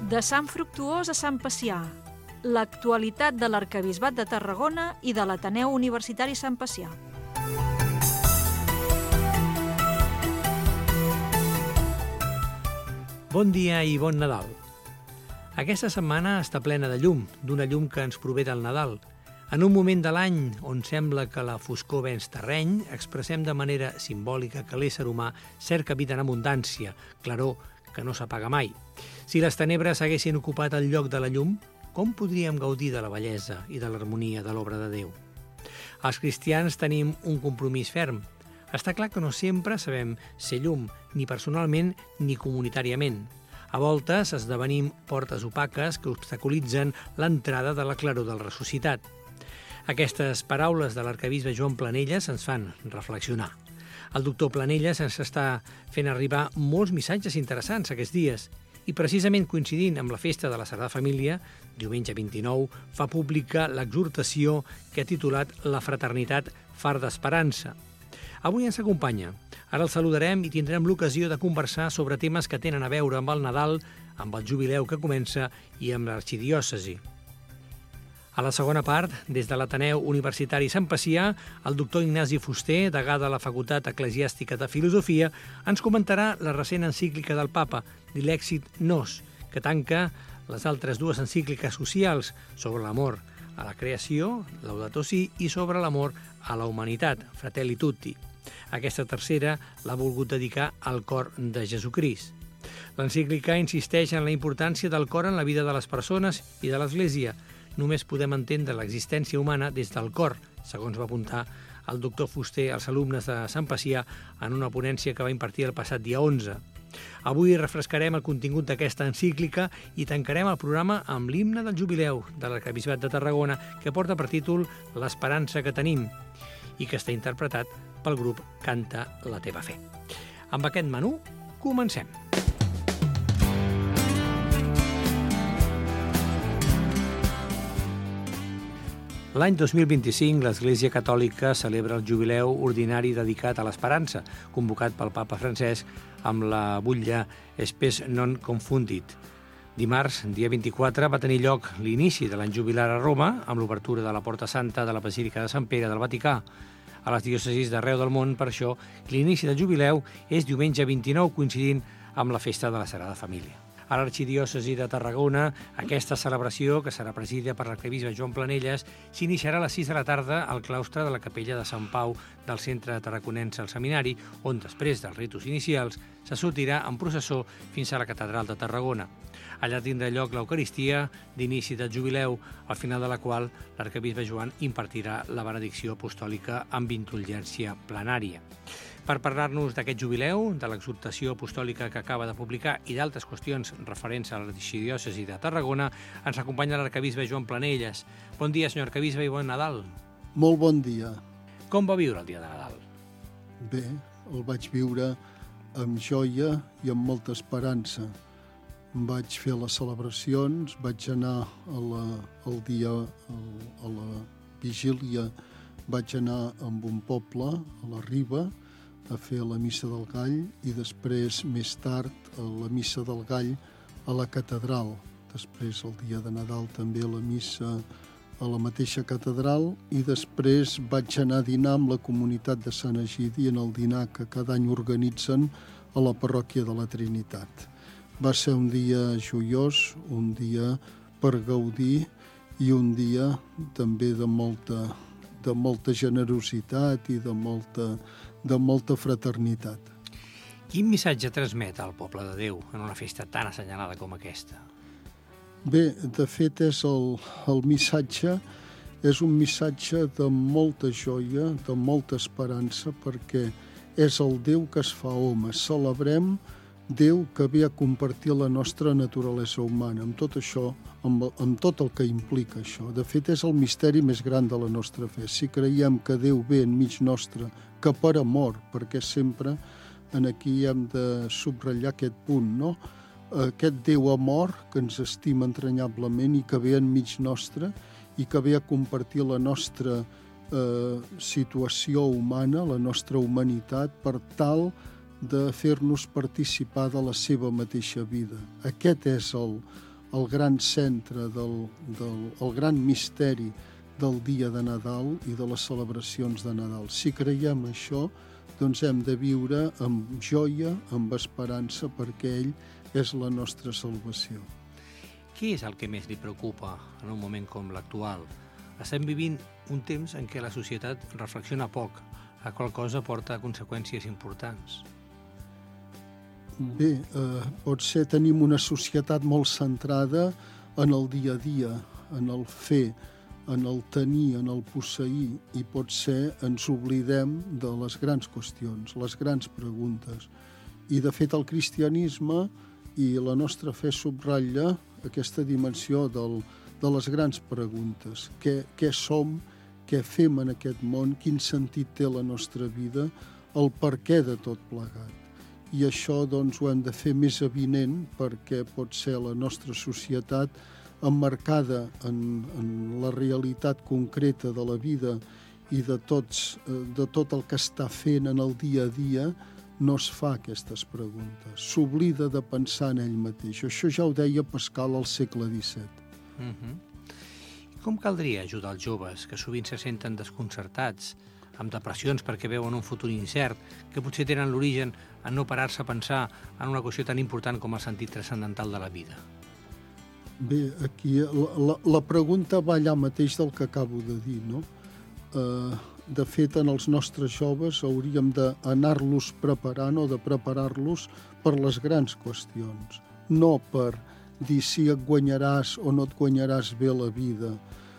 De Sant Fructuós a Sant Pacià, l'actualitat de l'Arquebisbat de Tarragona i de l'Ateneu Universitari Sant Pacià. Bon dia i bon Nadal. Aquesta setmana està plena de llum, d'una llum que ens prové del Nadal. En un moment de l'any on sembla que la foscor venç terreny, expressem de manera simbòlica que l'ésser humà cerca vida en abundància, claror que no s'apaga mai. Si les tenebres haguessin ocupat el lloc de la llum, com podríem gaudir de la bellesa i de l'harmonia de l'obra de Déu? Els cristians tenim un compromís ferm. Està clar que no sempre sabem ser llum, ni personalment ni comunitàriament. A voltes esdevenim portes opaques que obstaculitzen l'entrada de la claror del ressuscitat. Aquestes paraules de l'arquebisbe Joan Planelles ens fan reflexionar. El doctor Planelles ens està fent arribar molts missatges interessants aquests dies i precisament coincidint amb la festa de la Sagrada Família, diumenge 29, fa pública l'exhortació que ha titulat La fraternitat far d'esperança. Avui ens acompanya. Ara el saludarem i tindrem l'ocasió de conversar sobre temes que tenen a veure amb el Nadal, amb el jubileu que comença i amb l'arxidiòcesi. A la segona part, des de l'Ateneu Universitari Sant Pacià, el doctor Ignasi Fuster, degà de la Facultat Eclesiàstica de Filosofia, ens comentarà la recent encíclica del Papa, Dilexit Nos, que tanca les altres dues encícliques socials sobre l'amor a la creació, Laudato Si, i sobre l'amor a la humanitat, Fratelli Tutti. Aquesta tercera l'ha volgut dedicar al cor de Jesucrist. L'encíclica insisteix en la importància del cor en la vida de les persones i de l'Església. Només podem entendre l'existència humana des del cor, segons va apuntar el doctor Fuster als alumnes de Sant Pacià en una ponència que va impartir el passat dia 11. Avui refrescarem el contingut d'aquesta encíclica i tancarem el programa amb l'himne del jubileu de l'Arquebisbat de Tarragona, que porta per títol L'esperança que tenim i que està interpretat pel grup Canta la teva fe. Amb aquest menú, comencem. L'any 2025 l'Església Catòlica celebra el jubileu ordinari dedicat a l'esperança, convocat pel papa Francesc amb la butlla Spes non confundit. Dimarts, dia 24, va tenir lloc l'inici de l'any jubilar a Roma amb l'obertura de la Porta Santa de la Basílica de Sant Pere del Vaticà. A les diòcesis d'arreu del món, per això, l'inici del jubileu és diumenge 29, coincidint amb la festa de la Sagrada Família. A l'Arxidiòcesi de Tarragona, aquesta celebració, que serà presidida per l'arquebisbe Joan Planelles, s'iniciarà a les 6 de la tarda al claustre de la capella de Sant Pau del Centre Tarraconense al Seminari, on després dels ritus inicials se sortirà en processó fins a la Catedral de Tarragona. Allà tindrà lloc l'Eucaristia d'inici del jubileu, al final de la qual l'arquebisbe Joan impartirà la benedicció apostòlica amb indulgència plenària. Per parlar-nos d'aquest jubileu, de l'exhortació apostòlica que acaba de publicar i d'altres qüestions referents a l'arxidiòcesi de Tarragona, ens acompanya l'arquebisbe Joan Planelles. Bon dia, senyor arquebisbe, i bon Nadal. Molt bon dia. Com va viure el dia de Nadal? Bé, el vaig viure amb joia i amb molta esperança. Vaig fer les celebracions, vaig anar a la vigília, vaig anar amb un poble, a la Riba, a fer la missa del Gall i després, més tard, a la missa del Gall a la catedral. Després, el dia de Nadal, també la missa a la mateixa catedral i després vaig anar a dinar amb la comunitat de Sant Egidi en el dinar que cada any organitzen a la parròquia de la Trinitat. Va ser un dia joiós, un dia per gaudir i un dia també de molta generositat i de molta fraternitat. Quin missatge transmet al poble de Déu en una festa tan assenyalada com aquesta? Bé, de fet, el missatge és un missatge de molta joia, de molta esperança, perquè és el Déu que es fa home. Celebrem Déu que ve a compartir la nostra naturalesa humana, amb tot això, amb tot el que implica això. De fet, és el misteri més gran de la nostra fe. Si creiem que Déu ve enmig nostre, que per amor, perquè sempre aquí hem de subratllar aquest punt, no? Aquest Déu amor que ens estima entranyablement i que ve enmig nostre i que ve a compartir la nostra situació humana, la nostra humanitat, per tal de fer-nos participar de la seva mateixa vida. Aquest és el gran centre, el gran misteri del dia de Nadal i de les celebracions de Nadal. Si creiem això, doncs hem de viure amb joia, amb esperança, perquè ell és la nostra salvació. Què és el que més li preocupa en un moment com l'actual? Estem vivint un temps en què la societat reflexiona poc, la qual cosa porta conseqüències importants. Bé, potser tenim una societat molt centrada en el dia a dia, en el fer, en el tenir, en el posseir, i potser ens oblidem de les grans qüestions, les grans preguntes. I, de fet, el cristianisme i la nostra fe subratlla aquesta dimensió de les grans preguntes. Què som, què fem en aquest món, quin sentit té la nostra vida, el perquè de tot plegat. I això doncs, ho hem de fer més avinent perquè pot ser la nostra societat emmarcada en la realitat concreta de la vida i de tot el que està fent en el dia a dia, no es fa aquestes preguntes. S'oblida de pensar en ell mateix. Això ja ho deia Pascal al segle XVII. Com caldria ajudar els joves, que sovint se senten desconcertats, amb depressions perquè veuen un futur incert, que potser tenen l'origen en no parar-se a pensar en una qüestió tan important com el sentit transcendental de la vida? Bé, aquí la pregunta va allà mateix del que acabo de dir, no? De fet, en els nostres joves hauríem d'anar-los preparant o de preparar-los per les grans qüestions, no per dir si et guanyaràs o no et guanyaràs bé la vida,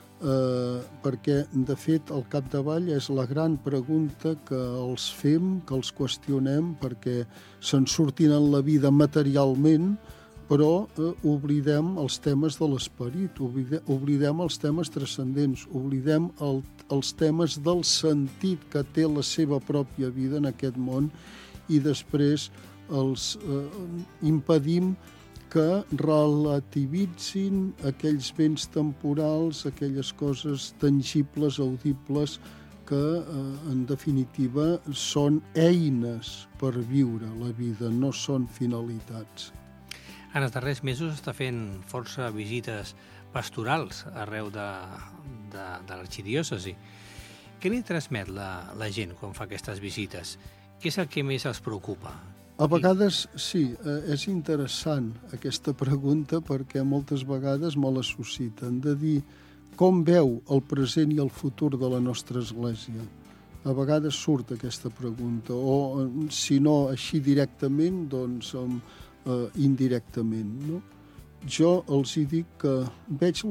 perquè, de fet, al capdavall és la gran pregunta que els fem, que els qüestionem, perquè se'n surtin en la vida materialment, però oblidem els temes de l'esperit, oblidem els temes transcendents, oblidem els temes del sentit que té la seva pròpia vida en aquest món, i després els impedim que relativitzin aquells béns temporals, aquelles coses tangibles, audibles, que en definitiva són eines per viure la vida, no són finalitats. En els darrers mesos està fent força visites pastorals arreu de l'arxidiòcesi. Què li transmet la gent quan fa aquestes visites? Què és el que més els preocupa? A vegades, sí, és interessant aquesta pregunta perquè moltes vegades me la susciten, de dir com veu el present i el futur de la nostra Església. A vegades surt aquesta pregunta, o si no així directament, doncs indirectament, no? Jo els hi dic que veig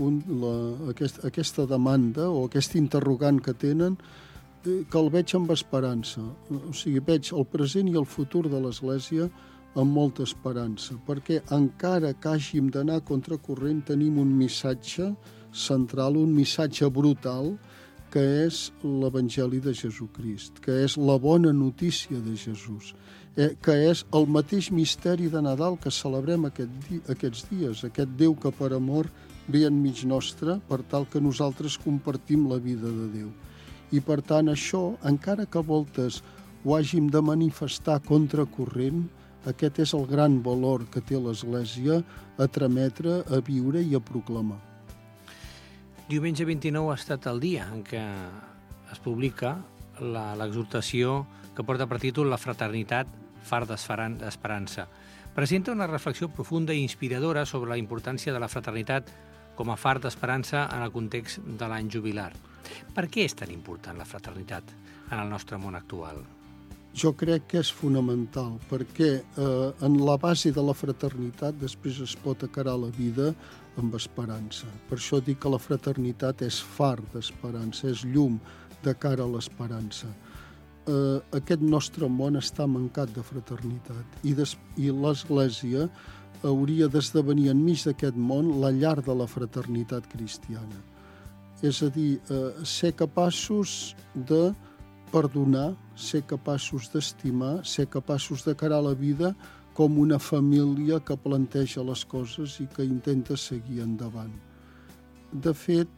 aquesta demanda o aquest interrogant que tenen, que el veig amb esperança. O sigui, veig el present i el futur de l'Església amb molta esperança, perquè encara que hàgim d'anar contracorrent tenim un missatge central, un missatge brutal, que és l'Evangeli de Jesucrist, que és la bona notícia de Jesús, que és el mateix misteri de Nadal que celebrem aquests dies, aquest Déu que per amor ve enmig nostre per tal que nosaltres compartim la vida de Déu. I per tant això, encara que a voltes ho hàgim de manifestar contracorrent, aquest és el gran valor que té l'Església a trametre, a viure i a proclamar. Diumenge 29 ha estat el dia en què es publica l'exhortació que porta per títol La fraternitat, far d'esperança. Presenta una reflexió profunda i inspiradora sobre la importància de la fraternitat com a far d'esperança en el context de l'any jubilar. Per què és tan important la fraternitat en el nostre món actual? Jo crec que és fonamental, perquè en la base de la fraternitat després es pot acarar la vida amb esperança. Per això dic que la fraternitat és far d'esperança, és llum de cara a l'esperança. Aquest nostre món està mancat de fraternitat i l'Església hauria d'esdevenir enmig d'aquest món la llar de la fraternitat cristiana. És a dir, ser capaços de perdonar, ser capaços d'estimar, ser capaços de carar la vida com una família que planteja les coses i que intenta seguir endavant. De fet,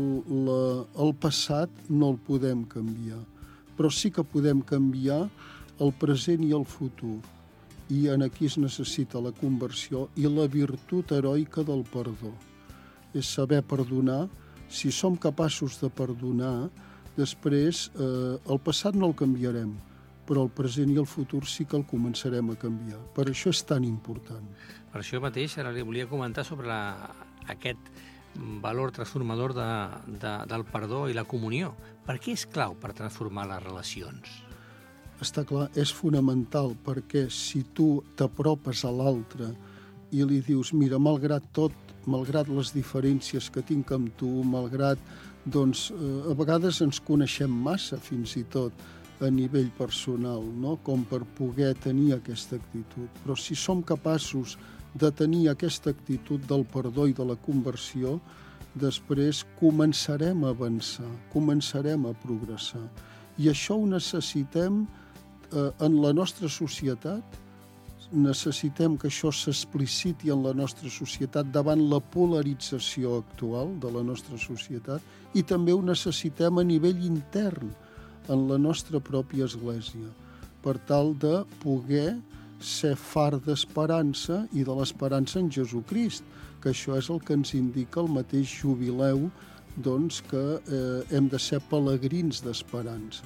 el passat no el podem canviar, però sí que podem canviar el present i el futur. i aquí es necessita la conversió i la virtut heroica del perdó. És saber perdonar. Si som capaços de perdonar, després el passat no el canviarem, però el present i el futur sí que el començarem a canviar. Per això és tan important. Per això mateix ara li volia comentar sobre aquest valor transformador del perdó i la comunió. Per què és clau per transformar les relacions? Està clar, és fonamental, perquè si tu t'apropes a l'altre i li dius, mira, malgrat tot, malgrat les diferències que tinc amb tu, malgrat, doncs, a vegades ens coneixem massa, fins i tot, a nivell personal, no? Com per poder tenir aquesta actitud. Però si som capaços de tenir aquesta actitud del perdó i de la conversió, després començarem a avançar, començarem a progressar. I això ho necessitem en la nostra societat, necessitem que això s'expliciti en la nostra societat davant la polarització actual de la nostra societat i també ho necessitem a nivell intern en la nostra pròpia església per tal de poder ser far d'esperança i de l'esperança en Jesucrist, que això és el que ens indica el mateix jubileu, doncs que hem de ser pelegrins d'esperança.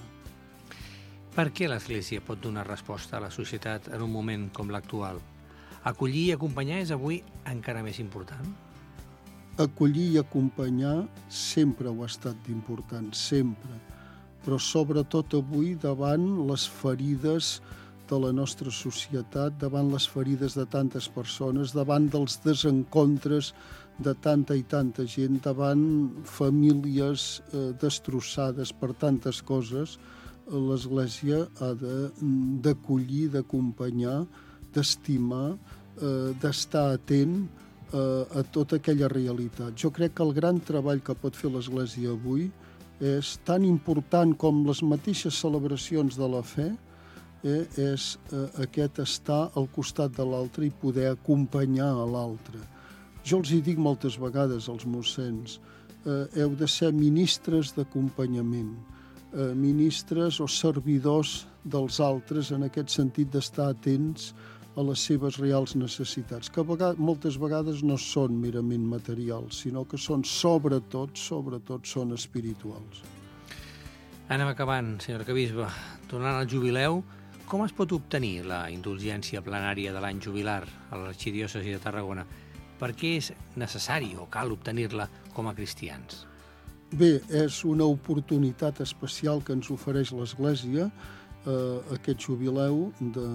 Per què l'Església pot donar resposta a la societat en un moment com l'actual? Acollir i acompanyar és avui encara més important? Acollir i acompanyar sempre ho ha estat d'important, sempre. Però sobretot avui davant les ferides de la nostra societat, davant les ferides de tantes persones, davant dels desencontres de tanta i tanta gent, davant famílies destrossades per tantes coses, l'Església ha d'acollir, d'acompanyar, d'estimar, d'estar atent a tota aquella realitat. Jo crec que el gran treball que pot fer l'Església avui és tan important com les mateixes celebracions de la fe, és aquest estar al costat de l'altre i poder acompanyar a l'altre. Jo els hi dic moltes vegades als mossens, heu de ser ministres d'acompanyament, ministres o servidors dels altres en aquest sentit d'estar atents a les seves reals necessitats, que moltes vegades no són merament materials, sinó que són sobretot són espirituals. Anem acabant, senyor arquebisbe. Tornant al jubileu, com es pot obtenir la indulgència plenària de l'any jubilar a l'Arxidiòcesi de Tarragona? Per què és necessari o cal obtenir-la com a cristians? Bé, és una oportunitat especial que ens ofereix l'Església, aquest jubileu,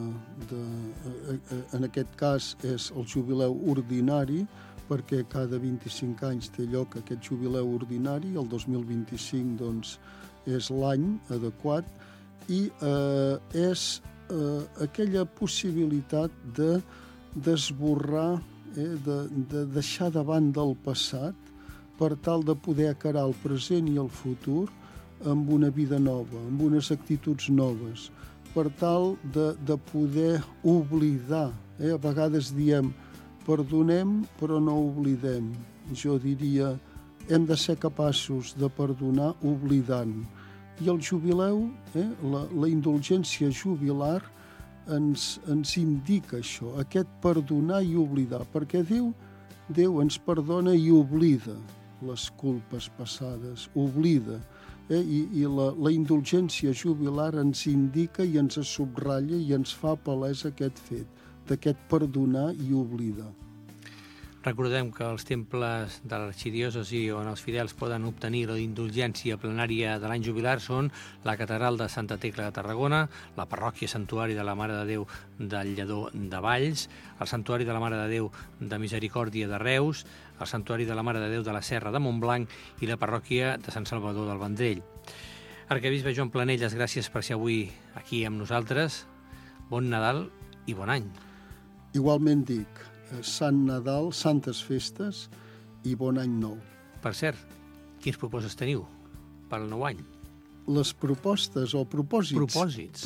en aquest cas és el jubileu ordinari, perquè cada 25 anys té lloc aquest jubileu ordinari, el 2025 doncs, és l'any adequat, i és aquella possibilitat de d'esborrar, de deixar davant del passat, per tal de poder encarar el present i el futur amb una vida nova, amb unes actituds noves, per tal de poder oblidar. A vegades diem, perdonem però no oblidem. Jo diria, hem de ser capaços de perdonar oblidant. I el jubileu, la indulgència jubilar, ens indica això, aquest perdonar i oblidar, perquè Déu ens perdona i oblida les culpes passades, oblida. I la indulgència jubilar ens indica i ens subratlla i ens fa palès aquest fet, d'aquest perdonar i oblidar. Recordem que els temples de l'Arxidiòcesi on els fidels poden obtenir la indulgència plenària de l'any jubilar són la Catedral de Santa Tecla de Tarragona, la Parròquia Santuari de la Mare de Déu del Lledó de Valls, el Santuari de la Mare de Déu de Misericòrdia de Reus, el Santuari de la Mare de Déu de la Serra de Montblanc i la Parròquia de Sant Salvador del Vendrell. Arquebisbe Joan Planelles, gràcies per ser avui aquí amb nosaltres. Bon Nadal i bon any. Igualment dic, Sant Nadal, santes festes i bon any nou. Per cert, quins propòsits teniu per al nou any? Les propostes o propòsits?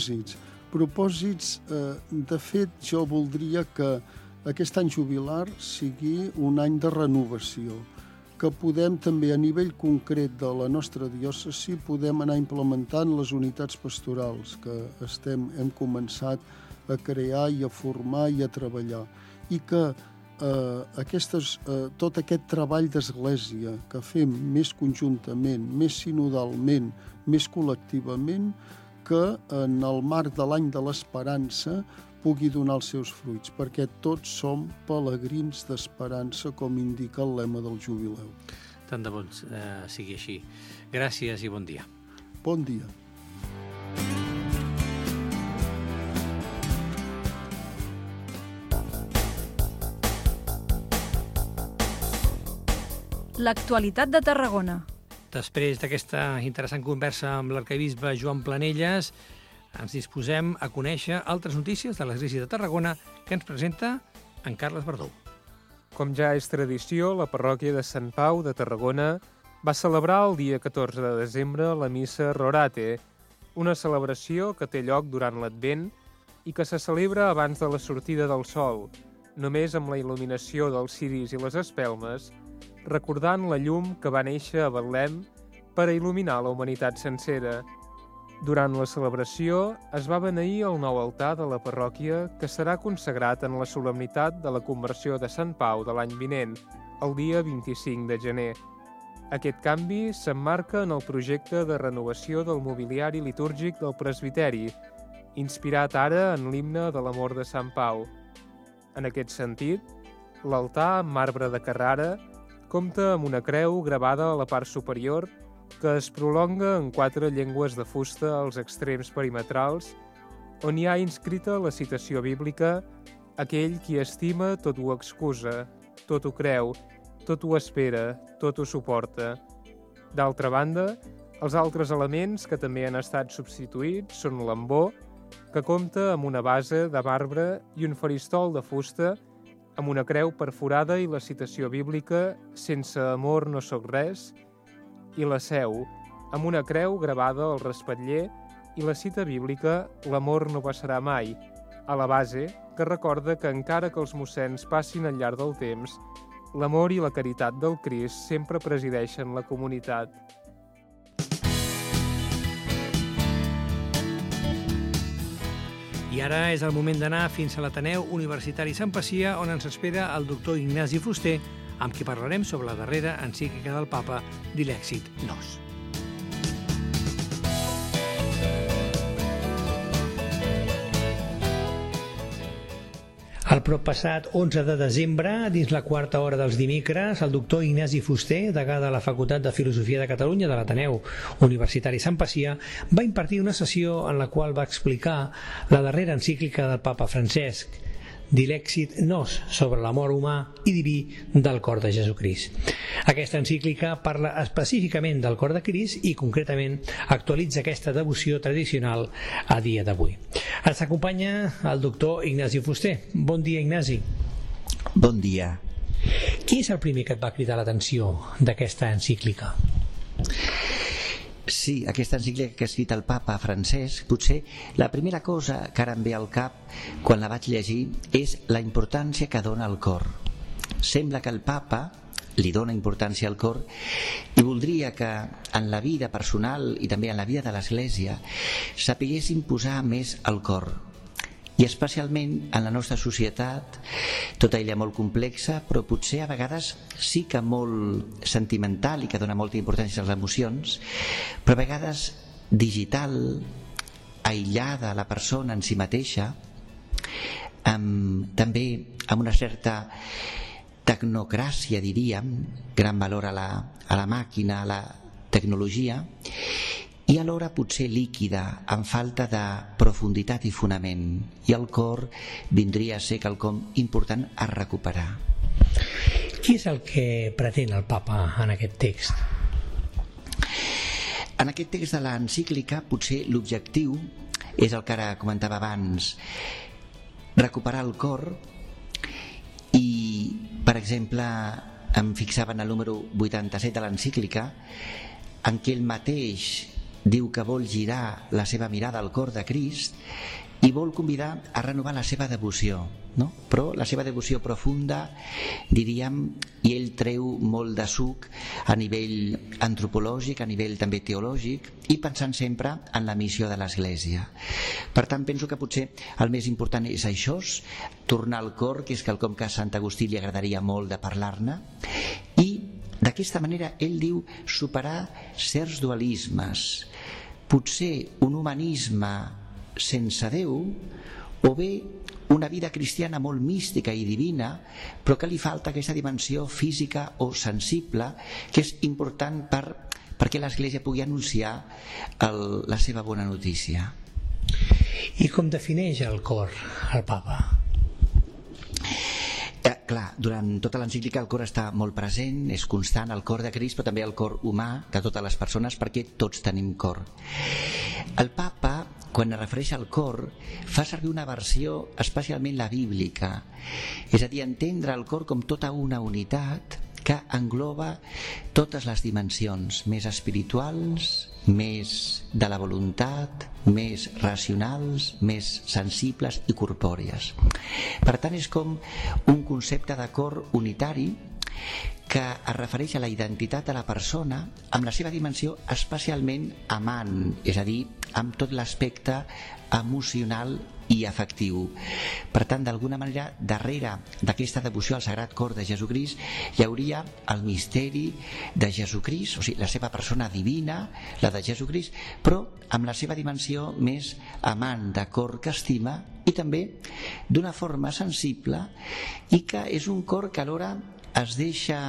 Propòsits. De fet, jo voldria que aquest any jubilar sigui un any de renovació, que podem també a nivell concret de la nostra diòcesi podem anar implementant les unitats pastorals que hem començat a crear i a formar i a treballar. I que tot aquest treball d'església que fem més conjuntament, més sinodalment, més col·lectivament, que en el marc de l'any de l'esperança pugui donar els seus fruits, perquè tots som pelegrins d'esperança, com indica el lema del jubileu. Tant de bo sigui així. Gràcies i bon dia. Bon dia. L'actualitat de Tarragona. Després d'aquesta interessant conversa amb l'arquebisbe Joan Planelles, ens disposem a conèixer altres notícies de l'Església de Tarragona que ens presenta en Carles Verdú. Com ja és tradició, la parròquia de Sant Pau de Tarragona va celebrar el dia 14 de desembre la missa Rorate, una celebració que té lloc durant l'Advent i que se celebra abans de la sortida del sol, només amb la il·luminació dels ciris i les espelmes, recordant la llum que va néixer a Betlem per a il·luminar la humanitat sencera. Durant la celebració es va beneir el nou altar de la parròquia que serà consagrat en la solemnitat de la conversió de Sant Pau de l'any vinent, el dia 25 de gener. Aquest canvi s'emmarca en el projecte de renovació del mobiliari litúrgic del presbiteri, inspirat ara en l'himne de l'amor de Sant Pau. En aquest sentit, l'altar amb marbre de Carrara compta amb una creu gravada a la part superior que es prolonga en 4 llengües de fusta als extrems perimetrals, on hi ha inscrita la citació bíblica «Aquell qui estima tot ho excusa, tot ho creu, tot ho espera, tot ho suporta». D'altra banda, els altres elements que també han estat substituïts són l'ambó, que compta amb una base de marbre i un faristol de fusta amb una creu perforada i la citació bíblica «Sense amor no sóc res», i la seu, amb una creu gravada al respatller i la cita bíblica «L'amor no passarà mai», a la base, que recorda que encara que els mossens passin al llarg del temps, l'amor i la caritat del Crist sempre presideixen la comunitat. I ara és el moment d'anar fins a l'Ateneu Universitari Sant Pacià, on ens espera el doctor Ignasi Fuster, amb qui parlarem sobre la darrera encíclica del Papa, Dilexit Nos. El proppassat 11 de desembre, dins la quarta hora dels dimecres, el doctor Ignasi Fuster, degà de la Facultat de Filosofia de Catalunya de l'Ateneu Universitari Sant Pacià, va impartir una sessió en la qual va explicar la darrera encíclica del Papa Francesc, Dilexit Nos, sobre l'amor humà i diví del cor de Jesucrist. Aquesta encíclica parla específicament del cor de Crist i concretament actualitza aquesta devoció tradicional a dia d'avui. Ens acompanya el doctor Ignasi Fuster. Bon dia, Ignasi. Bon dia. Qui és el primer que et va cridar l'atenció d'aquesta encíclica? Sí, aquesta encíclica que ha escrit el papa Francesc, potser la primera cosa que ara em ve al cap quan la vaig llegir és la importància que dona al cor. Sembla que el papa li dona importància al cor i voldria que en la vida personal i també en la vida de l'Església sapiguéssim posar més el cor. I especialment en la nostra societat, tota ella molt complexa, però potser a vegades sí que molt sentimental i que dona molta importància a les emocions, però a vegades digital, aïllada la persona en si mateixa, també amb una certa tecnocràcia, diríem, gran valor a la màquina, a la tecnologia, i alhora potser líquida, amb falta de profunditat i fonament, i el cor vindria a ser quelcom important a recuperar. Qui és el que pretén el papa en aquest text? En aquest text de l'encíclica potser l'objectiu és el que ara comentava abans, recuperar el cor. I per exemple em fixava en el número 87 de l'encíclica, en què ell mateix diu que vol girar la seva mirada al cor de Crist i vol convidar a renovar la seva devoció, no? Però la seva devoció profunda, diríem, i ell treu molt de suc a nivell antropològic, a nivell també teològic, i pensant sempre en la missió de l'Església. Per tant, penso que potser el més important és això, tornar al cor, que és quelcom que a Sant Agustí li agradaria molt de parlar-ne, i d'aquesta manera ell diu superar certs dualismes, potser un humanisme sense Déu, o bé una vida cristiana molt mística i divina, però que li falta aquesta dimensió física o sensible, que és important perquè l'Església pugui anunciar la seva bona notícia. I com defineix el cor el papa? Clar, durant tota l'encíclica el cor està molt present, és constant, el cor de Crist, però també el cor humà de totes les persones, perquè tots tenim cor. El papa, quan es refereix al cor, fa servir una versió especialment la bíblica, és a dir, entendre el cor com tota una unitat que engloba totes les dimensions, més espirituals, més de la voluntat, més racionals, més sensibles i corpòries. Per tant, és com un concepte de cor unitari que es refereix a la identitat de la persona amb la seva dimensió especialment amant, és a dir, amb tot l'aspecte emocional i afectiu. Per tant, d'alguna manera, darrere d'aquesta devoció al Sagrat Cor de Jesucrist hi hauria el misteri de Jesucrist, o sigui, la seva persona divina, la de Jesucrist, però amb la seva dimensió més amant, de cor que estima, i també d'una forma sensible, i que és un cor que alhora es deixa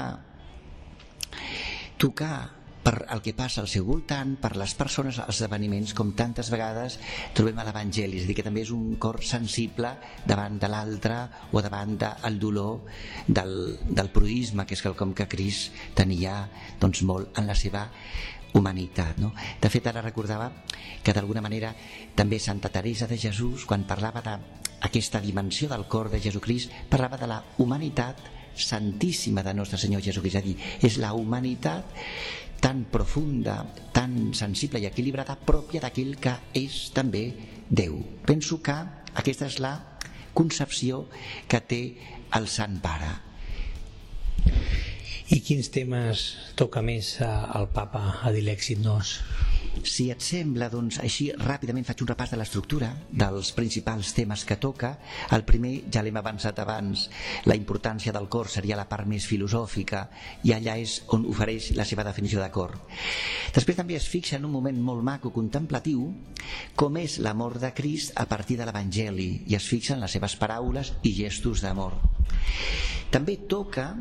tocar per el que passa al seu voltant, per les persones, els esdeveniments, com tantes vegades trobem a l'Evangeli, és a dir, que també és un cor sensible davant de l'altre o davant del dolor del proïsme, que és quelcom que Crist tenia doncs, molt en la seva humanitat, no? De fet, ara recordava que d'alguna manera també Santa Teresa de Jesús, quan parlava d'aquesta dimensió del cor de Jesucrist, parlava de la humanitat santíssima de Nostre Senyor Jesucrist, és a dir, és la humanitat tan profunda, tan sensible i equilibrada, pròpia d'aquell que és també Déu. Penso que aquesta és la concepció que té el Sant Pare. I quins temes toca més al papa a Dilexit Nos? Si et sembla, doncs, així ràpidament faig un repàs de l'estructura dels principals temes que toca. El primer, ja l'hem avançat abans, la importància del cor seria la part més filosòfica, i allà és on ofereix la seva definició de cor. Després també es fixa en un moment molt maco contemplatiu com és l'amor de Crist a partir de l'Evangeli, i es fixa en les seves paraules i gestos d'amor. També toca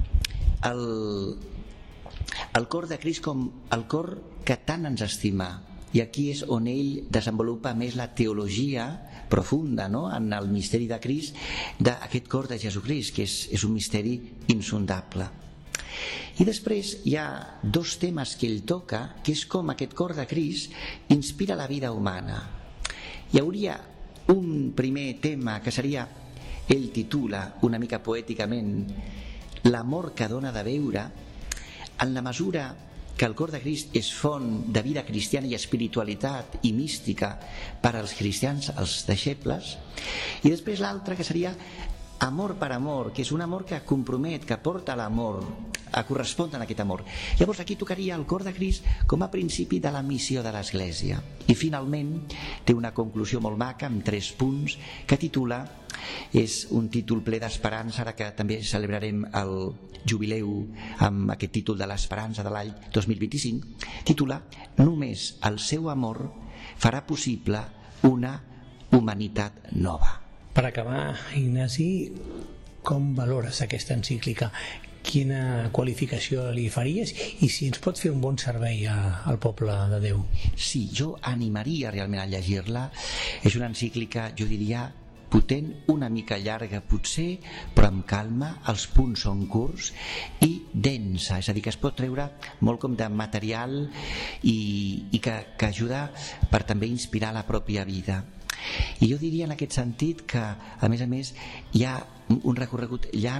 el cor de Crist com el cor que tant ens estima, i aquí és on ell desenvolupa més la teologia profunda, no? En el misteri de Crist, d'aquest cor de Jesucrist, que és un misteri insondable. I després hi ha dos temes que ell toca, que és com aquest cor de Crist inspira la vida humana. Hi hauria un primer tema que seria, ell titula una mica poèticament, l'amor que dona de veure, en la mesura que el cor de Crist és font de vida cristiana i espiritualitat i mística per als cristians, els deixebles. I després l'altre, que seria amor per amor, que és un amor que compromet, que porta l'amor a correspondre a aquest amor. Llavors aquí tocaria el cor de Crist com a principi de la missió de l'Església. I finalment té una conclusió molt maca amb 3 punts que titula, és un títol ple d'esperança, ara que també celebrarem el jubileu amb aquest títol de l'esperança de l'any 2025, titula Només el seu amor farà possible una humanitat nova. Per acabar, Ignasi, com valores aquesta encíclica? Quina qualificació li faries i si ens pot fer un bon servei al poble de Déu? Sí, jo animaria realment a llegir-la. És una encíclica, jo diria, potent, una mica llarga potser, però amb calma, els punts són curts i densa, és a dir, que es pot treure molt com de material i que ajuda per també inspirar la pròpia vida. I jo diria en aquest sentit que, a més, hi ha un recorregut llarg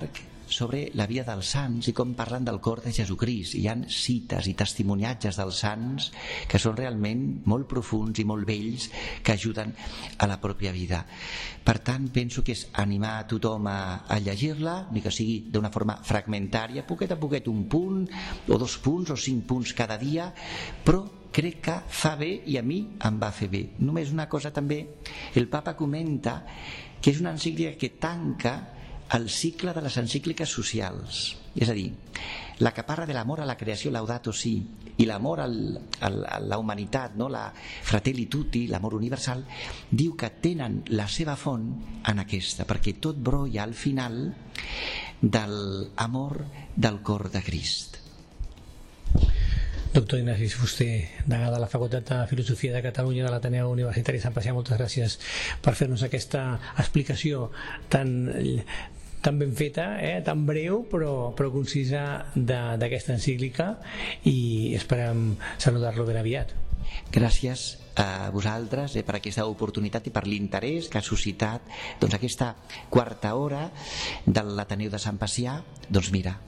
sobre la vida dels sants i com parlen del cor de Jesucrist. Hi ha cites i testimoniatges dels sants que són realment molt profuns i molt bells, que ajuden a la pròpia vida. Per tant, penso que és animar a tothom a llegir-la, ni que sigui d'una forma fragmentària, poquet a poquet, un punt o 2 punts o 5 punts cada dia, però crec que fa bé i a mi em va fer bé. Només una cosa també, el papa comenta que és una encíclica que tanca el cicle de les encícliques socials, és a dir, la que parla de l'amor a la creació, Laudato Si, i l'amor a la humanitat, no? La Fratelli Tutti, l'amor universal, diu que tenen la seva font en aquesta, perquè tot brolla al final de l'amor del cor de Crist. Doctor Ignasi Fuster, degà de la Facultat de Filosofia de Catalunya de l'Ateneu Universitari Sant Pacià, moltes gràcies per fer-nos aquesta explicació tan ben feta, tan breu però concisa d'aquesta encíclica, i esperem saludar-lo ben aviat. Gràcies a vosaltres per aquesta oportunitat i per l'interès que ha suscitat aquesta quarta hora de l'Ateneu de Sant Pacià. Doncs mira,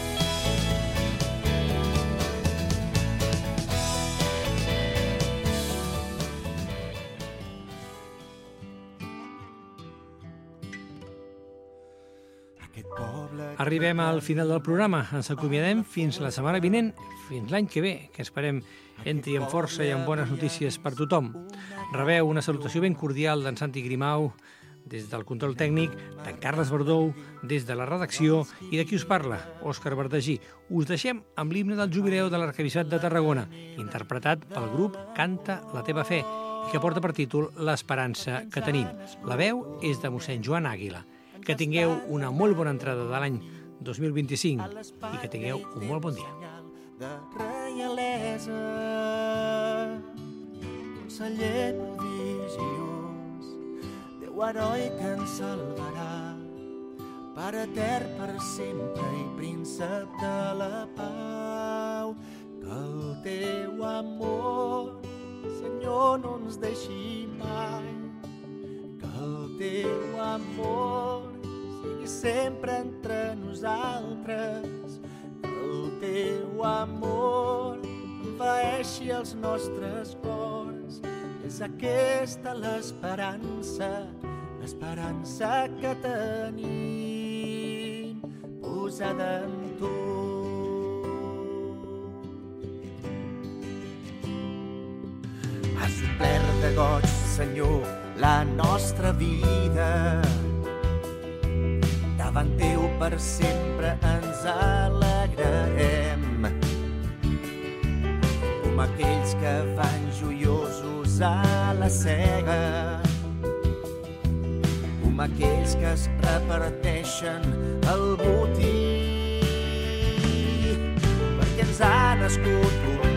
arribem al final del programa. Ens acomiadem fins la setmana vinent, fins l'any que ve, que esperem entri amb força i amb bones notícies per tothom. Rebeu una salutació ben cordial d'en Santi Grimau, des del control tècnic, d'en Carles Verdou, des de la redacció, i de qui us parla, Òscar Verdagí. Us deixem amb l'himne del jubileu de l'Arquebisbat de Tarragona, interpretat pel grup Canta la teva fe, i que porta per títol L'esperança que tenim. La veu és de mossèn Joan Àguila. Que tingueu una molt bona entrada de l'any 2025 i que tingueu un molt bon dia. De reialesa, conseller prodigiós, Déu heroi que ens salvarà, Pare etern per sempre i príncep de la pau. Que el teu amor, Senyor, no ens deixi mai, que el teu amor sigui sempre entre nosaltres, que el teu amor envaeixi els nostres cors. És aquesta l'esperança, l'esperança que tenim posada en tu. Has omplert de goig, Senyor, la nostra vida. Davant teu per sempre ens alegrarem, com aquells que van joiosos a la sega, com aquells que es reparteixen el botí, perquè ens ha nascut un